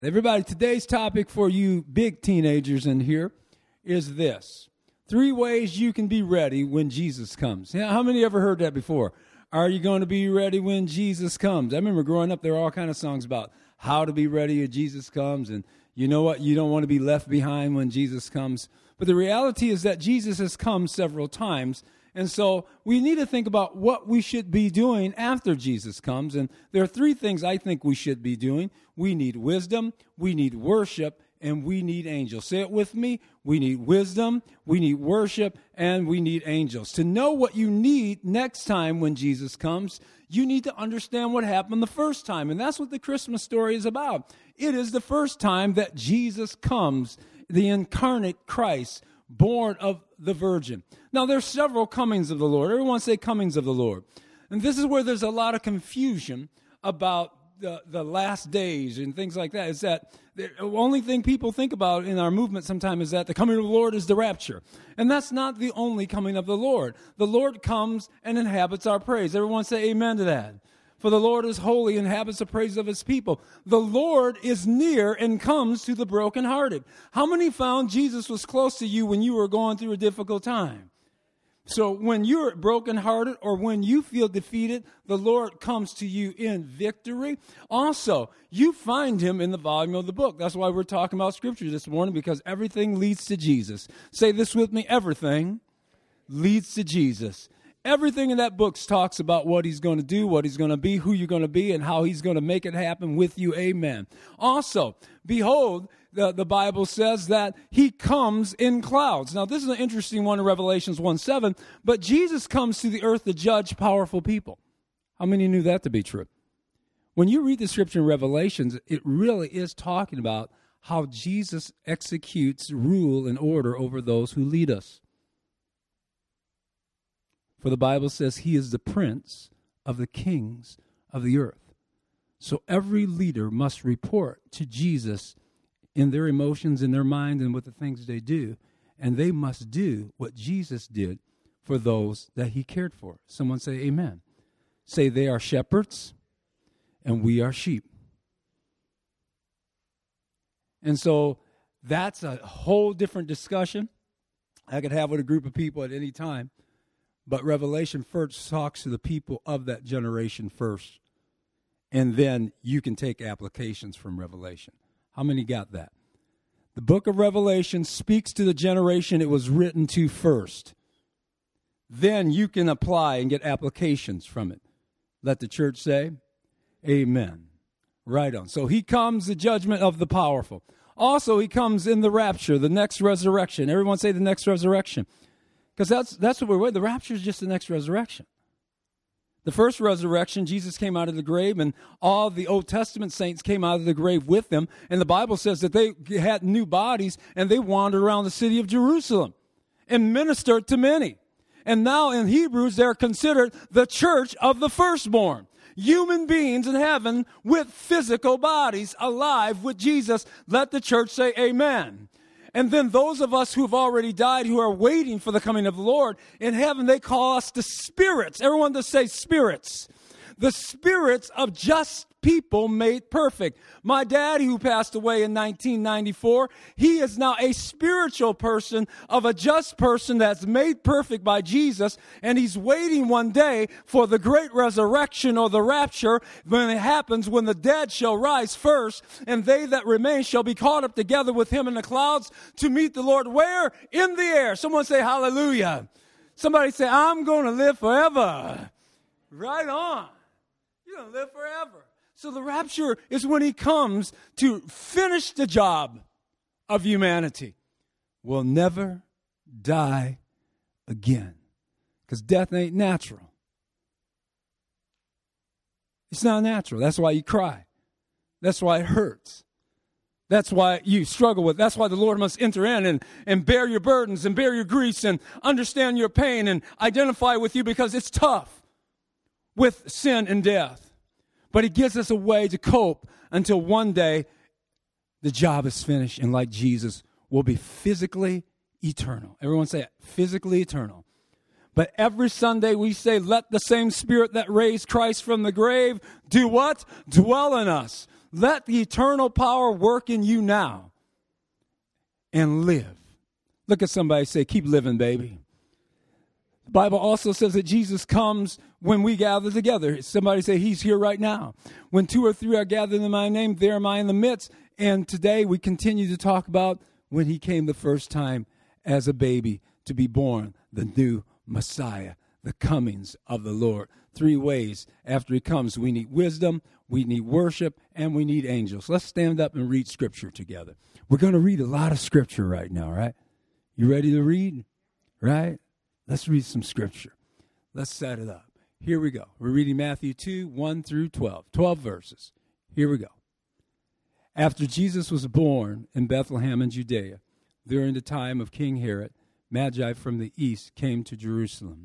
Everybody, today's topic for you big teenagers in here is this. 3 ways you can be ready when Jesus comes. How many ever heard that before? Are you going to be ready when Jesus comes? I remember growing up, there were all kinds of songs about how to be ready when Jesus comes. And you know what? You don't want to be left behind when Jesus comes. But the reality is that Jesus has come several times. And so we need to think about what we should be doing after Jesus comes. And there are 3 things I think we should be doing. We need wisdom, we need worship, and we need angels. Say it with me. We need wisdom, we need worship, and we need angels. To know what you need next time when Jesus comes, you need to understand what happened the first time. And that's what the Christmas story is about. It is the first time that Jesus comes, the incarnate Christ, born of the Virgin. Now, there's several comings of the Lord. Everyone say comings of the Lord. And this is where there's a lot of confusion about the last days and things like that, is that the only thing people think about in our movement sometimes is that the coming of the Lord is the rapture. And that's not the only coming of the Lord. The Lord comes and inhabits our praise. Everyone say amen to that. For the Lord is holy, inhabits the praise of his people. The Lord is near and comes to the brokenhearted. How many found Jesus was close to you when you were going through a difficult time? So when you're brokenhearted or when you feel defeated, the Lord comes to you in victory. Also, you find him in the volume of the book. That's why we're talking about Scripture this morning, because everything leads to Jesus. Say this with me, everything leads to Jesus. Everything in that book talks about what he's going to do, what he's going to be, who you're going to be, and how he's going to make it happen with you. Amen. Also, behold, the Bible says that he comes in clouds. Now, this is an interesting one in Revelations 1:7, but Jesus comes to the earth to judge powerful people. How many knew that to be true? When you read the scripture in Revelations, it really is talking about how Jesus executes rule and order over those who lead us. For the Bible says he is the prince of the kings of the earth. So every leader must report to Jesus in their emotions, in their mind, and with the things they do. And they must do what Jesus did for those that he cared for. Someone say amen. Say they are shepherds and we are sheep. And so that's a whole different discussion I could have with a group of people at any time. But Revelation first talks to the people of that generation first. And then you can take applications from Revelation. How many got that? The book of Revelation speaks to the generation it was written to first. Then you can apply and get applications from it. Let the church say, amen. Right on. So he comes, the judgment of the powerful. Also, he comes in the rapture, the next resurrection. Everyone say the next resurrection. Because that's what we're waiting. The rapture is just the next resurrection. The first resurrection, Jesus came out of the grave, and all the Old Testament saints came out of the grave with him. And the Bible says that they had new bodies, and they wandered around the city of Jerusalem and ministered to many. And now in Hebrews, they're considered the church of the firstborn. Human beings in heaven with physical bodies alive with Jesus. Let the church say amen. And then those of us who've already died, who are waiting for the coming of the Lord, in heaven they call us the spirits. Everyone to say spirits. The spirits of just people made perfect. My daddy, who passed away in 1994, he is now a spiritual person of a just person that's made perfect by Jesus, and he's waiting one day for the great resurrection or the rapture when it happens, when the dead shall rise first, and they that remain shall be caught up together with him in the clouds to meet the Lord. Where? In the air. Someone say hallelujah. Somebody say, I'm going to live forever. Right on. You're going to live forever. So the rapture is when he comes to finish the job of humanity. We'll never die again. Because death ain't natural. It's not natural. That's why you cry. That's why it hurts. That's why you struggle with. That's why the Lord must enter in and bear your burdens and bear your griefs and understand your pain and identify with you, because it's tough with sin and death. But he gives us a way to cope until one day the job is finished, and like Jesus, we'll be physically eternal. Everyone say it, physically eternal. But every Sunday we say, let the same Spirit that raised Christ from the grave do what? Dwell in us. Let the eternal power work in you now and live. Look at somebody, say, keep living, baby. The Bible also says that Jesus comes when we gather together. Somebody say, he's here right now. When 2 or 3 are gathered in my name, there am I in the midst. And today we continue to talk about when he came the first time as a baby to be born, the new Messiah, the comings of the Lord. 3 ways after he comes. We need wisdom, we need worship, and we need angels. Let's stand up and read Scripture together. We're going to read a lot of Scripture right now, right? You ready to read? Right? Let's read some Scripture. Let's set it up. Here we go. We're reading Matthew 2, 1 through 12. 12 verses. Here we go. After Jesus was born in Bethlehem in Judea, during the time of King Herod, Magi from the east came to Jerusalem.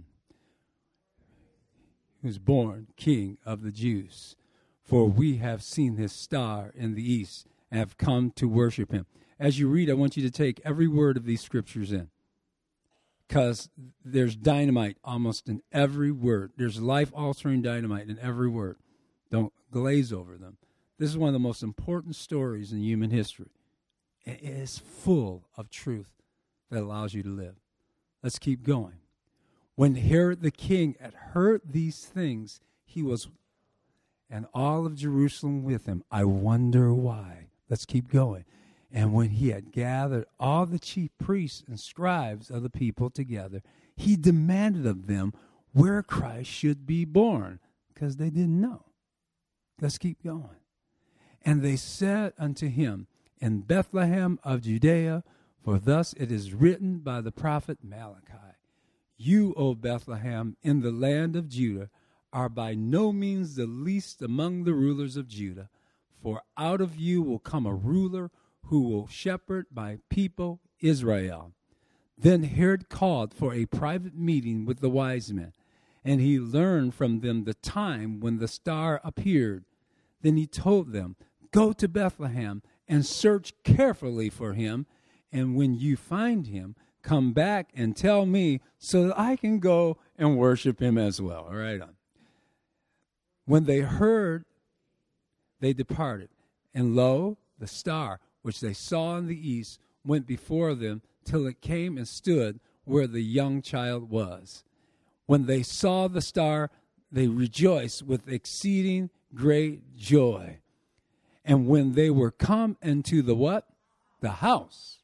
He was born King of the Jews. For we have seen his star in the east and have come to worship him. As you read, I want you to take every word of these scriptures in, because there's dynamite almost in every word. There's life-altering dynamite in every word. Don't glaze over them. This is one of the most important stories in human history. It is full of truth that allows you to live. Let's keep going. When Herod the king had heard these things, he was, and all of Jerusalem with him. I wonder why. Let's keep going. And when he had gathered all the chief priests and scribes of the people together, he demanded of them where Christ should be born, because they didn't know. Let's keep going. And they said unto him, in Bethlehem of Judea, for thus it is written by the prophet Malachi, you, O Bethlehem, in the land of Judah, are by no means the least among the rulers of Judah, for out of you will come a ruler who will shepherd my people Israel. Then Herod called for a private meeting with the wise men, and he learned from them the time when the star appeared. Then he told them, go to Bethlehem and search carefully for him, and when you find him, come back and tell me so that I can go and worship him as well. All right. When they heard, they departed, and lo, the star which they saw in the east went before them till it came and stood where the young child was. When they saw the star, they rejoiced with exceeding great joy. And when they were come into the what? The house.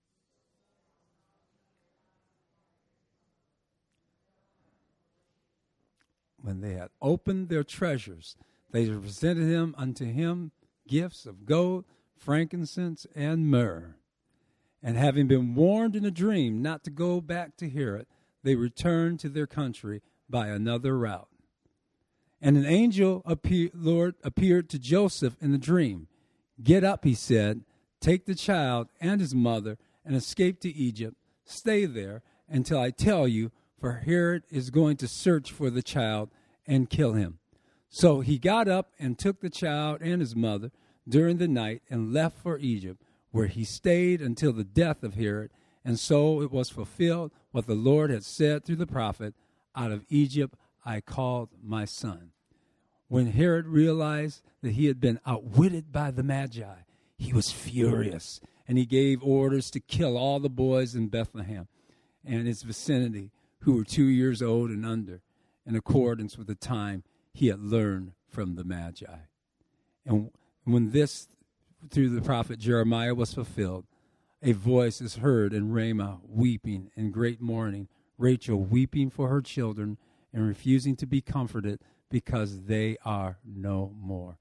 When they had opened their treasures, they presented him unto him gifts of gold, frankincense, and myrrh. And having been warned in a dream not to go back to Herod, they returned to their country by another route. And an angel appeared to Joseph in a dream. Get up, he said, take the child and his mother and escape to Egypt. Stay there until I tell you, for Herod is going to search for the child and kill him. So he got up and took the child and his mother during the night and left for Egypt, where he stayed until the death of Herod. And so it was fulfilled what the Lord had said through the prophet, out of Egypt I called my son. When Herod realized that he had been outwitted by the Magi, he was furious, and he gave orders to kill all the boys in Bethlehem and its vicinity who were 2 years old and under, in accordance with the time he had learned from the Magi. And when this, through the prophet Jeremiah, was fulfilled, a voice is heard in Ramah, weeping in great mourning, Rachel weeping for her children and refusing to be comforted because they are no more.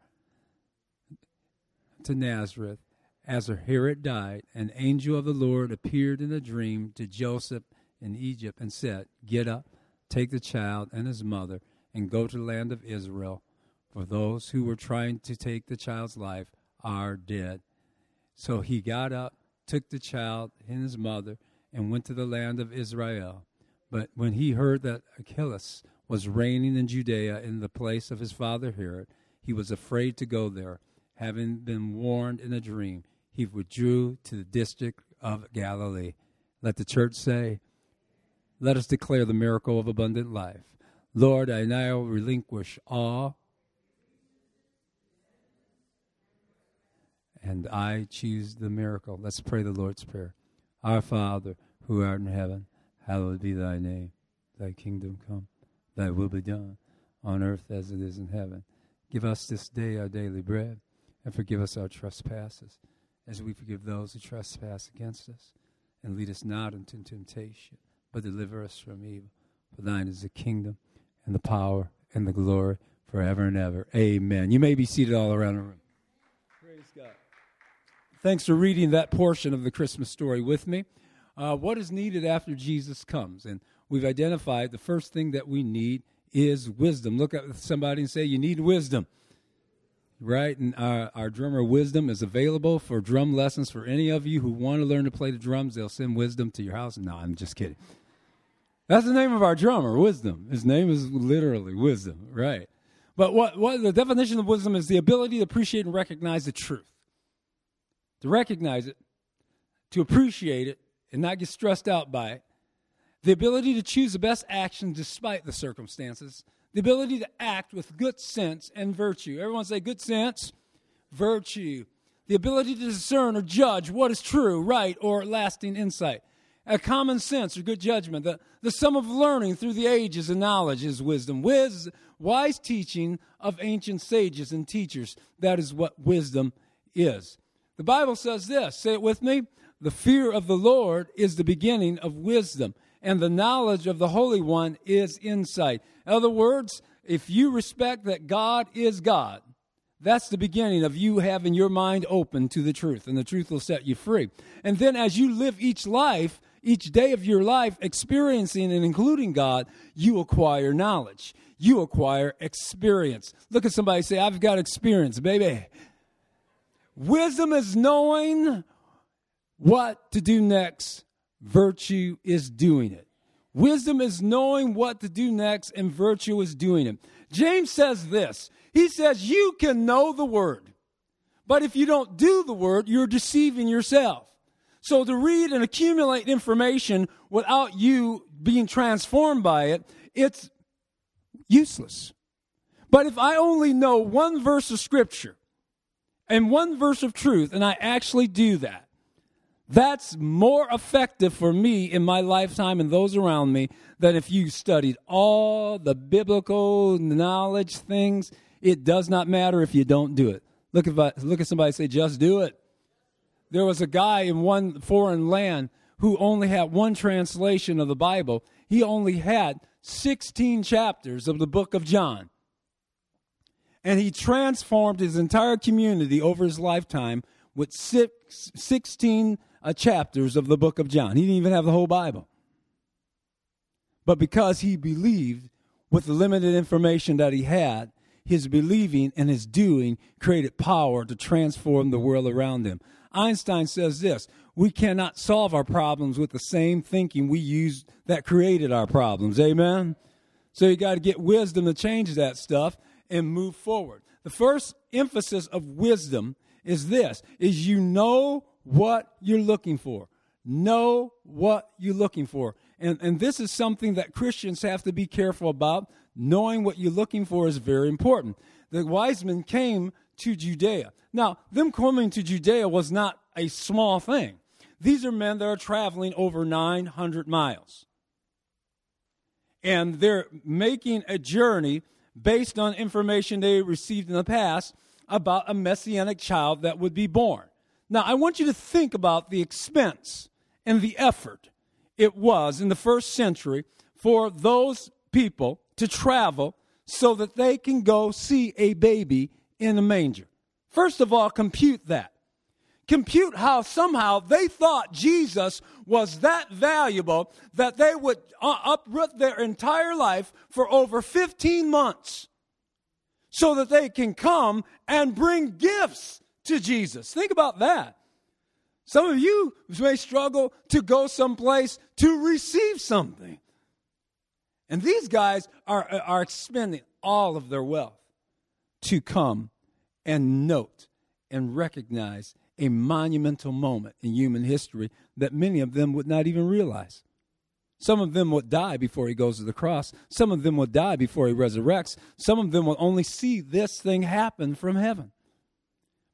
To Nazareth, as Herod died, an angel of the Lord appeared in a dream to Joseph in Egypt and said, get up, take the child and his mother, and go to the land of Israel, for those who were trying to take the child's life are dead. So he got up, took the child and his mother, and went to the land of Israel. But when he heard that Archelaus was reigning in Judea in the place of his father Herod, he was afraid to go there. Having been warned in a dream, he withdrew to the district of Galilee. Let the church say, let us declare the miracle of abundant life. Lord, I now relinquish all And I choose the miracle. Let's pray the Lord's Prayer. Our Father, who art in heaven, hallowed be thy name. Thy kingdom come, thy will be done, on earth as it is in heaven. Give us this day our daily bread, and forgive us our trespasses, as we forgive those who trespass against us. And lead us not into temptation, but deliver us from evil. For thine is the kingdom, and the power, and the glory, forever and ever. Amen. You may be seated all around the room. Praise God. Thanks for reading that portion of the Christmas story with me. What is needed after Jesus comes? And we've identified the first thing that we need is wisdom. Look at somebody and say, you need wisdom. Right? And our drummer Wisdom is available for drum lessons for any of you who want to learn to play the drums. They'll send Wisdom to your house. No, I'm just kidding. That's the name of our drummer, Wisdom. His name is literally Wisdom, right? But what the definition of wisdom is the ability to appreciate and recognize the truth. To recognize it, to appreciate it, and not get stressed out by it. The ability to choose the best action despite the circumstances. The ability to act with good sense and virtue. Everyone say good sense, virtue. The ability to discern or judge what is true, right, or lasting insight. A common sense or good judgment. The sum of learning through the ages and knowledge is wisdom. Wise teaching of ancient sages and teachers. That is what wisdom is. The Bible says this. Say it with me. The fear of the Lord is the beginning of wisdom, and the knowledge of the Holy One is insight. In other words, if you respect that God is God, that's the beginning of you having your mind open to the truth, and the truth will set you free. And then as you live each day of your life, experiencing and including God, you acquire knowledge. You acquire experience. Look at somebody and say, I've got experience, baby. Wisdom is knowing what to do next. Virtue is doing it. Wisdom is knowing what to do next, and virtue is doing it. James says this. He says, you can know the word, but if you don't do the word, you're deceiving yourself. So to read and accumulate information without you being transformed by it, it's useless. But if I only know one verse of Scripture and one verse of truth, and I actually do that, that's more effective for me in my lifetime and those around me than if you studied all the biblical knowledge things. It does not matter if you don't do it. Look at somebody and say, just do it. There was a guy in one foreign land who only had one translation of the Bible. He only had 16 chapters of the book of John. And he transformed his entire community over his lifetime with 16 chapters of the book of John. He didn't even have the whole Bible. But because he believed with the limited information that he had, his believing and his doing created power to transform the world around him. Einstein says this, we cannot solve our problems with the same thinking we used that created our problems. Amen? So you got to get wisdom to change that stuff and move forward. The first emphasis of wisdom is this, is you know what you're looking for. Know what you're looking for. And this is something that Christians have to be careful about. Knowing what you're looking for is very important. The wise men came to Judea. Now, them coming to Judea was not a small thing. These are men that are traveling over 900 miles. And they're making a journey based on information they received in the past about a messianic child that would be born. Now, I want you to think about the expense and the effort it was in the first century for those people to travel so that they can go see a baby in a manger. First of all, compute that. Compute how somehow they thought Jesus was that valuable that they would uproot their entire life for over 15 months so that they can come and bring gifts to Jesus. Think about that. Some of you may struggle to go someplace to receive something. And these guys are expending all of their wealth to come and note and recognize a monumental moment in human history that many of them would not even realize. Some of them would die before he goes to the cross. Some of them would die before he resurrects. Some of them will only see this thing happen from heaven.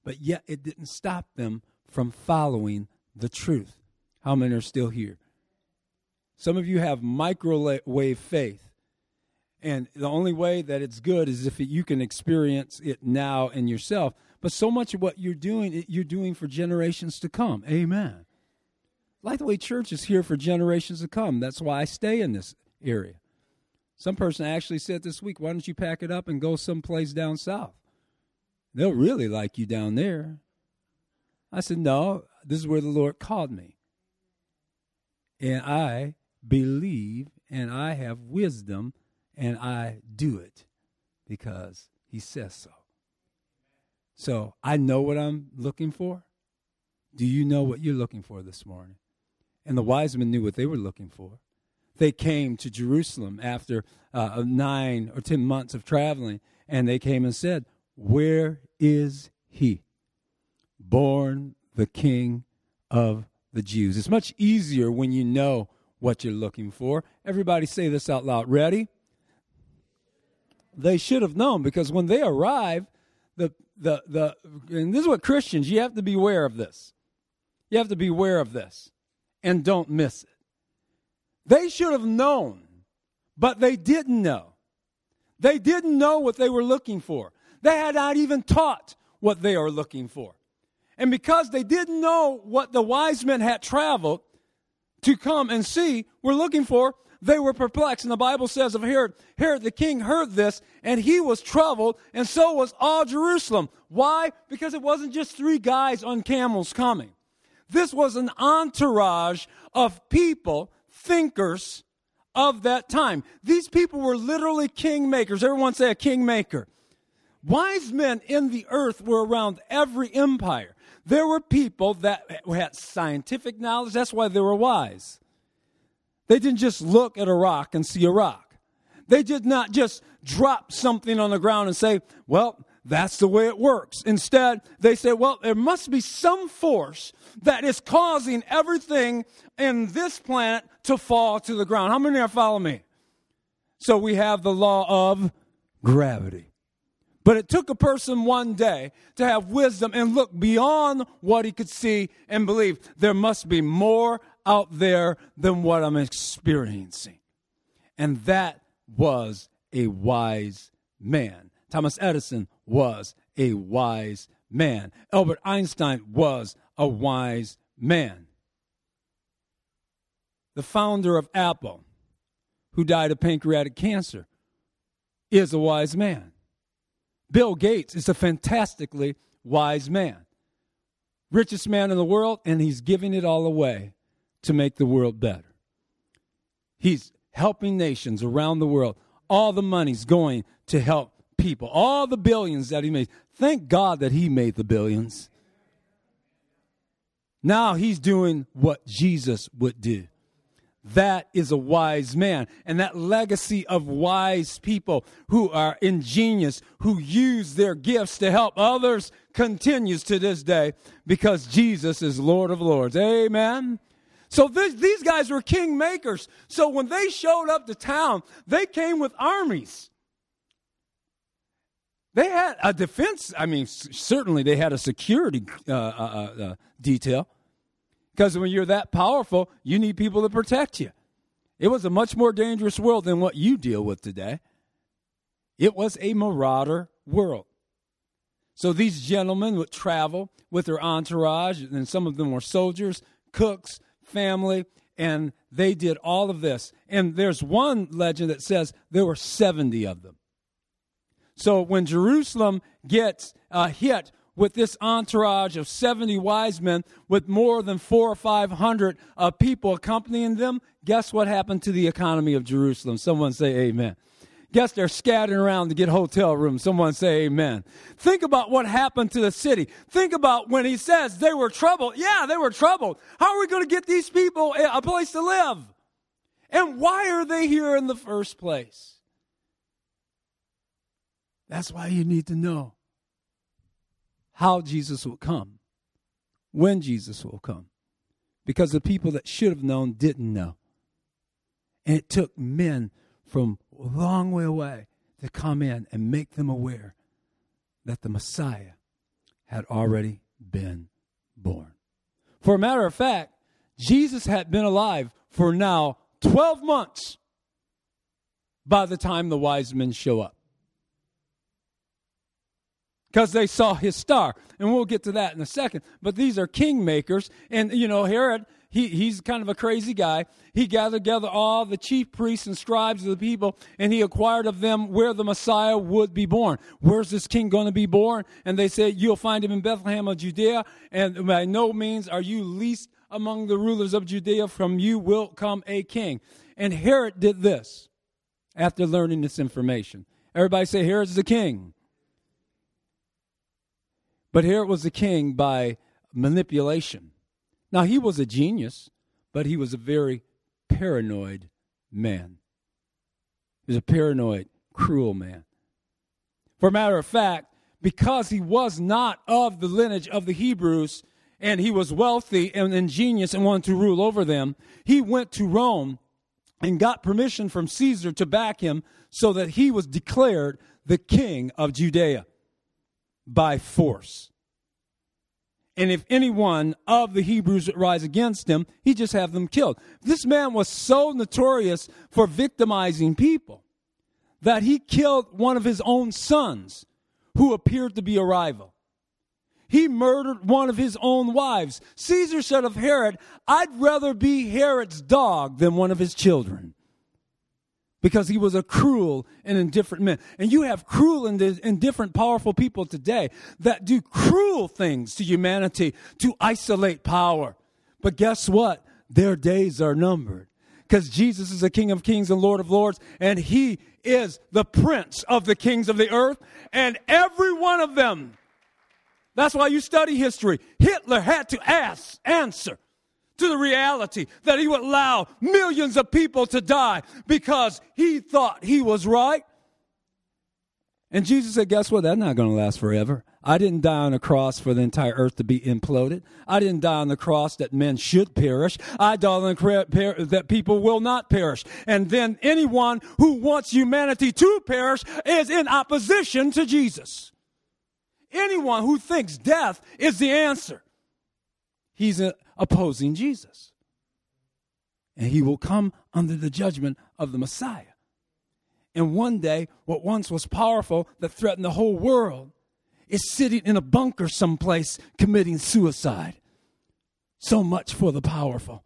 but yet it didn't stop them from following the truth. How many are still here? Some of you have microwave faith, and the only way that it's good is if you can experience it now in yourself. But so much of what you're doing for generations to come. Amen. Lightweight Church is here for generations to come. That's why I stay in this area. Some person actually said this week, why don't you pack it up and go someplace down south? They'll really like you down there. I said, no, this is where the Lord called me. And I believe and I have wisdom and I do it because he says so. So I know what I'm looking for. Do you know what you're looking for this morning? And the wise men knew what they were looking for. They came to Jerusalem after 9 or 10 months of traveling, and they came and said, where is he? Born the King of the Jews. It's much easier when you know what you're looking for. Everybody say this out loud. Ready? They should have known, because when they arrived, and this is what Christians, you have to be aware of this. You have to be aware of this and don't miss it. They should have known, but they didn't know. They didn't know what they were looking for. They had not even taught what they are looking for. And because they didn't know what the wise men had traveled to come and see, were looking for, they were perplexed. And the Bible says of Herod the king heard this, and he was troubled, and so was all Jerusalem. Why? Because it wasn't just 3 guys on camels coming. This was an entourage of people, thinkers of that time. These people were literally kingmakers. Everyone say a kingmaker. Wise men in the earth were around every empire. There were people that had scientific knowledge. That's why they were wise. They didn't just look at a rock and see a rock. They did not just drop something on the ground and say, well, that's the way it works. Instead, they said, well, there must be some force that is causing everything in this planet to fall to the ground. How many are following me? So we have the law of gravity. But it took a person one day to have wisdom and look beyond what he could see and believe there must be more out there than what I'm experiencing. And that was a wise man. Thomas Edison was a wise man. Albert Einstein was a wise man. The founder of Apple, who died of pancreatic cancer, is a wise man. Bill Gates is a fantastically wise man. Richest man in the world, and he's giving it all away to make the world better. He's helping nations around the world. All the money's going to help people. All the billions that he made. Thank God that he made the billions. Now he's doing what Jesus would do. That is a wise man. And that legacy of wise people who are ingenious, who use their gifts to help others, continues to this day because Jesus is Lord of Lords. Amen. So these guys were king makers. So when they showed up to town, they came with armies. They had a defense. I mean, certainly they had a security detail. Because when you're that powerful, you need people to protect you. It was a much more dangerous world than what you deal with today. It was a marauder world. So these gentlemen would travel with their entourage, and some of them were soldiers, cooks, family, and they did all of this. And there's one legend that says there were 70 of them. So when Jerusalem gets hit with this entourage of 70 wise men with more than 400 or 500 people accompanying them, guess what happened to the economy of Jerusalem? Someone say amen. Guess they're scattering around to get hotel rooms. Someone say amen. Think about what happened to the city. Think about when he says they were troubled. Yeah, they were troubled. How are we going to get these people a place to live? And why are they here in the first place? That's why you need to know how Jesus will come, when Jesus will come. Because the people that should have known didn't know. And it took men from a long way away to come in and make them aware that the Messiah had already been born. For a matter of fact, Jesus had been alive for now 12 months by the time the wise men show up. Because they saw his star. And we'll get to that in a second. But these are kingmakers. And, Herod, he's kind of a crazy guy. He gathered together all the chief priests and scribes of the people, and he inquired of them where the Messiah would be born. Where's this king going to be born? And they said, you'll find him in Bethlehem of Judea, and by no means are you least among the rulers of Judea. From you will come a king. And Herod did this after learning this information. Everybody say, Herod's the king. But Herod was the king by manipulation. Now, he was a genius, but he was a very paranoid man. He was a paranoid, cruel man. For a matter of fact, because he was not of the lineage of the Hebrews, and he was wealthy and ingenious and wanted to rule over them, he went to Rome and got permission from Caesar to back him so that he was declared the king of Judea by force. And if anyone of the Hebrews would rise against him, he'd just have them killed. This man was so notorious for victimizing people that he killed one of his own sons who appeared to be a rival. He murdered one of his own wives. Caesar said of Herod, I'd rather be Herod's dog than one of his children. Because he was a cruel and indifferent man. And you have cruel and indifferent, powerful people today that do cruel things to humanity to isolate power. But guess what? Their days are numbered. Because Jesus is the King of kings and Lord of lords. And he is the Prince of the kings of the earth. And every one of them. That's why you study history. Hitler had to answer to the reality that he would allow millions of people to die because he thought he was right. And Jesus said, guess what? That's not going to last forever. I didn't die on a cross for the entire earth to be imploded. I didn't die on the cross that men should perish. I died on the cross that people will not perish. And then anyone who wants humanity to perish is in opposition to Jesus. Anyone who thinks death is the answer, he's opposing Jesus. And he will come under the judgment of the Messiah. And one day, what once was powerful that threatened the whole world is sitting in a bunker someplace committing suicide. So much for the powerful.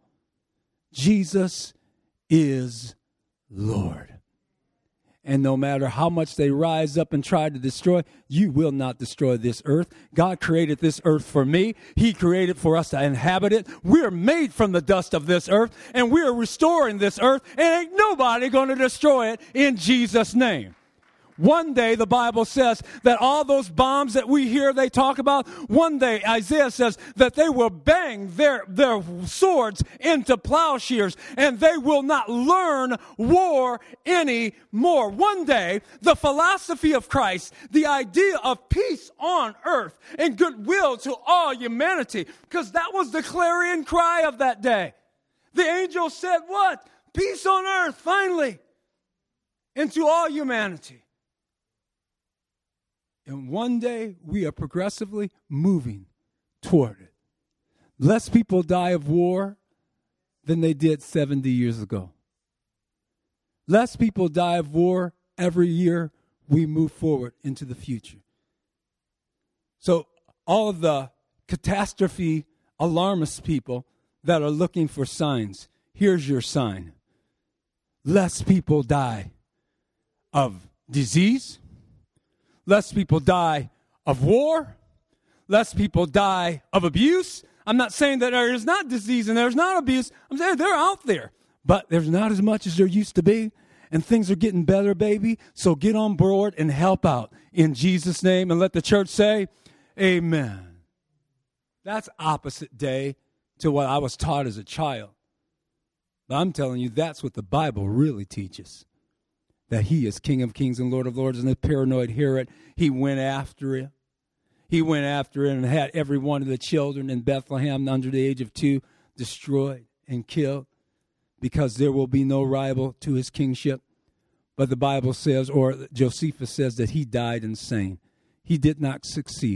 Jesus is Lord. And no matter how much they rise up and try to destroy, you will not destroy this earth. God created this earth for me. He created for us to inhabit it. We're made from the dust of this earth, and we're restoring this earth, and ain't nobody going to destroy it in Jesus' name. One day, the Bible says that all those bombs that we hear they talk about, one day Isaiah says that they will bang their swords into plowshares and they will not learn war anymore. One day, the philosophy of Christ, the idea of peace on earth and goodwill to all humanity, because that was the clarion cry of that day. The angel said what? Peace on earth, finally, and to all humanity. And one day, we are progressively moving toward it. Less people die of war than they did 70 years ago. Less people die of war every year we move forward into the future. So all of the catastrophe alarmist people that are looking for signs, here's your sign. Less people die of disease. Less people die of war. Less people die of abuse. I'm not saying that there is not disease and there's not abuse. I'm saying they're out there. But there's not as much as there used to be. And things are getting better, baby. So get on board and help out in Jesus' name. And let the church say, amen. That's opposite day to what I was taught as a child. But I'm telling you, that's what the Bible really teaches. That he is King of kings and Lord of lords, and the paranoid Herod, he went after him. He went after him and had every one of the children in Bethlehem under the age of 2 destroyed and killed because there will be no rival to his kingship. But the Bible says, or Josephus says, that he died insane. He did not succeed.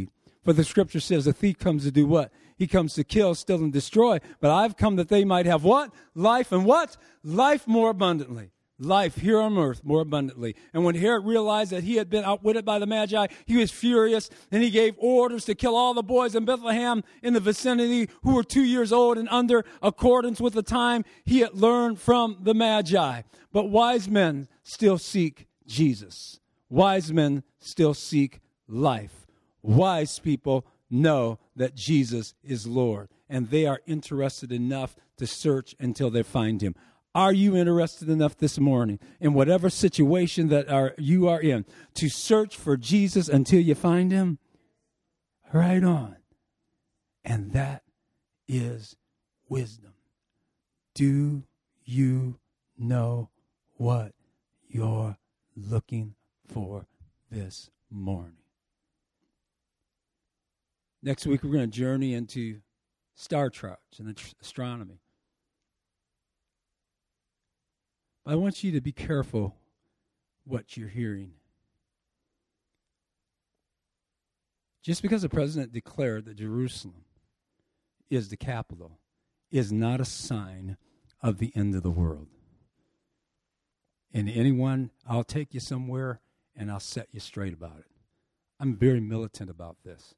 For the scripture says a thief comes to do what? He comes to kill, steal, and destroy. But I've come that they might have what? Life, and what? Life more abundantly. Life here on earth more abundantly. And when Herod realized that he had been outwitted by the Magi, he was furious, and he gave orders to kill all the boys in Bethlehem in the vicinity who were 2 years old and under, accordance with the time he had learned from the Magi. But wise men still seek Jesus. Wise men still seek life. Wise people know that Jesus is Lord, and they are interested enough to search until they find him. Are you interested enough this morning, in whatever situation that you are in, to search for Jesus until you find him? Right on. And that is wisdom. Do you know what you're looking for this morning? Next week, we're going to journey into star charts and astronomy. I want you to be careful what you're hearing. Just because the president declared that Jerusalem is the capital is not a sign of the end of the world. And anyone, I'll take you somewhere and I'll set you straight about it. I'm very militant about this.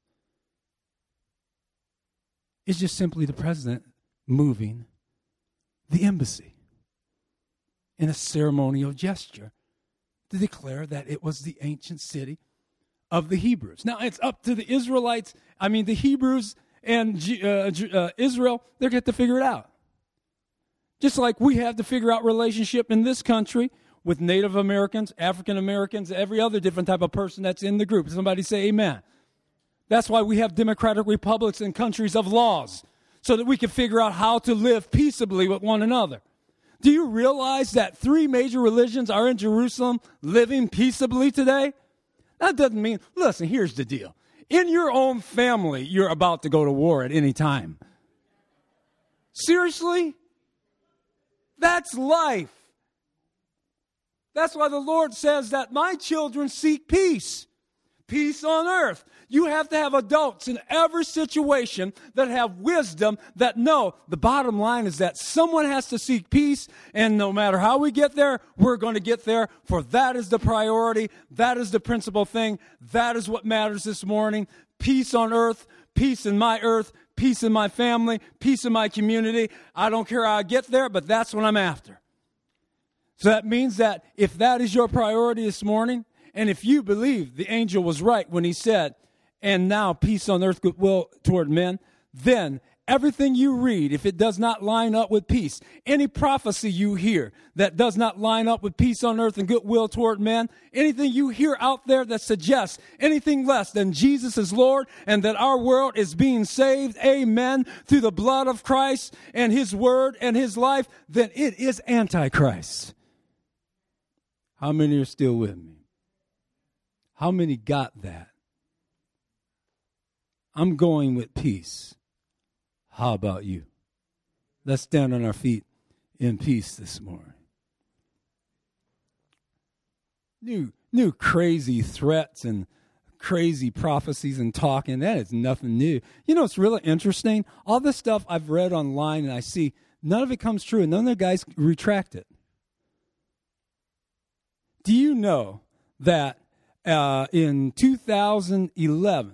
It's just simply the president moving the embassy in a ceremonial gesture to declare that it was the ancient city of the Hebrews. Now, it's up to the Israelites, the Hebrews and Israel, they're going to have to figure it out. Just like we have to figure out relationship in this country with Native Americans, African Americans, every other different type of person that's in the group. Somebody say amen. That's why we have democratic republics and countries of laws, so that we can figure out how to live peaceably with one another. Do you realize that 3 major religions are in Jerusalem living peaceably today? That doesn't mean, listen, here's the deal. In your own family, you're about to go to war at any time. Seriously? That's life. That's why the Lord says that my children seek peace. Peace on earth. You have to have adults in every situation that have wisdom, that know the bottom line is that someone has to seek peace, and no matter how we get there, we're going to get there, for that is the priority. That is the principal thing. That is what matters this morning. Peace on earth, peace in my earth, peace in my family, peace in my community. I don't care how I get there, but that's what I'm after. So that means that if that is your priority this morning, and if you believe the angel was right when he said, and now peace on earth, goodwill toward men, then everything you read, if it does not line up with peace, any prophecy you hear that does not line up with peace on earth and goodwill toward men, anything you hear out there that suggests anything less than Jesus is Lord and that our world is being saved, amen, through the blood of Christ and his word and his life, then it is Antichrist. How many are still with me? How many got that? I'm going with peace. How about you? Let's stand on our feet in peace this morning. New crazy threats and crazy prophecies and talking, that is nothing new. You know, it's really interesting. All this stuff I've read online and I see, none of it comes true, and none of the guys retract it. Do you know that in 2011,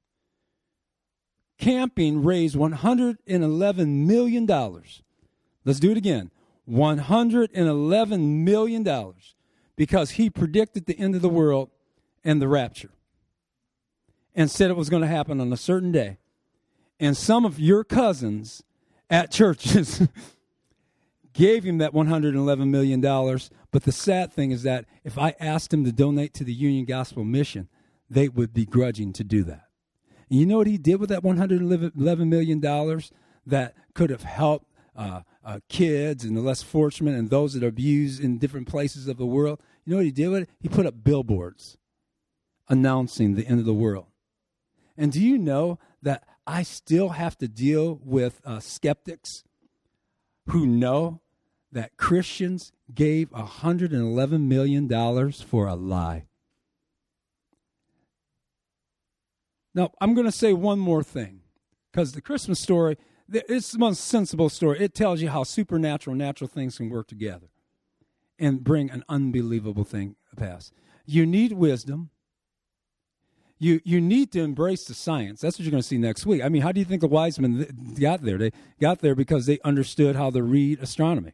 camping raised $111 million. Let's do it again. $111 million because he predicted the end of the world and the rapture and said it was going to happen on a certain day. And some of your cousins at churches gave him that $111 million. But the sad thing is that if I asked him to donate to the Union Gospel Mission, they would be grudging to do that. And you know what he did with that $111 million that could have helped kids and the less fortunate and those that are abused in different places of the world? You know what he did with it? He put up billboards announcing the end of the world. And do you know that I still have to deal with skeptics who know that Christians gave $111 million for a lie? Now, I'm going to say one more thing, because the Christmas story, it's the most sensible story. It tells you how supernatural and natural things can work together and bring an unbelievable thing to pass. You need wisdom. You need to embrace the science. That's what you're going to see next week. I mean, how do you think the wise men got there? They got there because they understood how to read astronomy.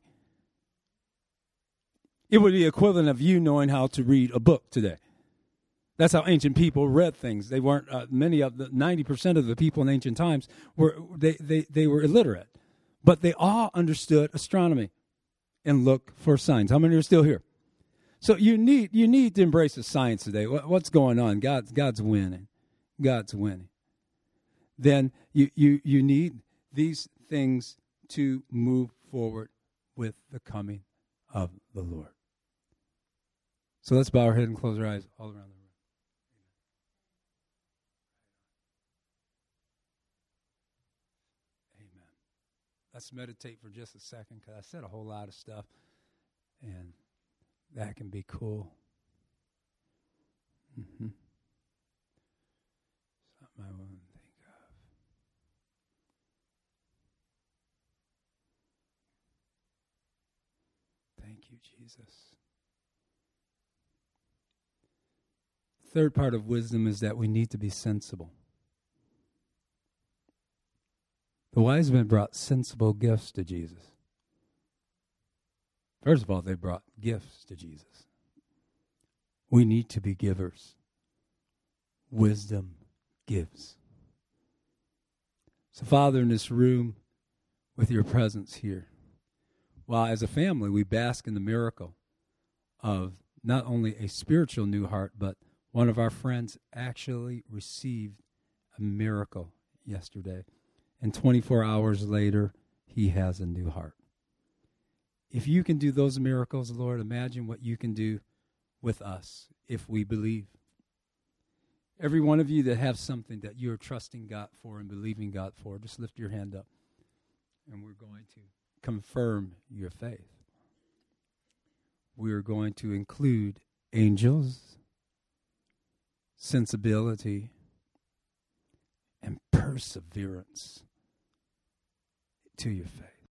It would be equivalent of you knowing how to read a book today. That's how ancient people read things. They weren't, 90% of the people in ancient times were illiterate. But they all understood astronomy and look for signs. How many are still here? So you need to embrace the science today. What's going on? God's winning. God's winning. Then you need these things to move forward with the coming of the Lord. So let's bow our head and close our eyes all around the room. Amen. Let's meditate for just a second, because I said a whole lot of stuff, and that can be cool. Something I wouldn't think of. Thank you, Jesus. Third part of wisdom is that we need to be sensible. The wise men brought sensible gifts to Jesus. First of all, they brought gifts to Jesus. We need to be givers. Wisdom gives. So, Father, in this room, with your presence here, while as a family we bask in the miracle of not only a spiritual new heart, but one of our friends actually received a miracle yesterday. And 24 hours later, he has a new heart. If you can do those miracles, Lord, imagine what you can do with us if we believe. Every one of you that have something that you're trusting God for and believing God for, just lift your hand up. And we're going to confirm your faith. We are going to include angels, sensibility, and perseverance to your faith.